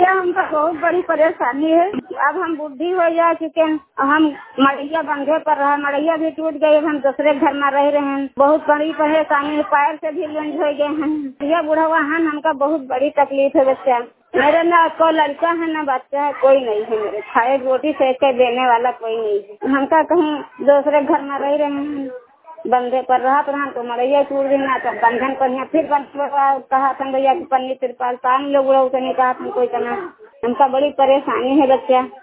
भैया हमको बहुत बड़ी परेशानी है। अब हम बुढ़ी हो जा चुके हैं, हम मड़ैया बंधे पर रहा, मड़ैया भी टूट गई, हम दूसरे घर में रह रहे हैं। बहुत बड़ी परेशानी है, पैर से भी लंज हो गए हैं। भैया बुढ़ावा है, हमका बहुत बड़ी तकलीफ है। बच्चा मेरे ना को लड़का है ना बच्चा है, कोई नहीं है। मेरे खाए रोटी सेक के देने वाला कोई नहीं है। हमका कहीं दूसरे घर में रह रहे हैं, बंधे पर रहा तो मड़ैया टूट गई ना, तो बंधन पर फिर कहा था भैया की पन्नी तिरपाल तान लोग उड़ा नहीं कहा था कोई तना। हमका बड़ी परेशानी है बच्चा।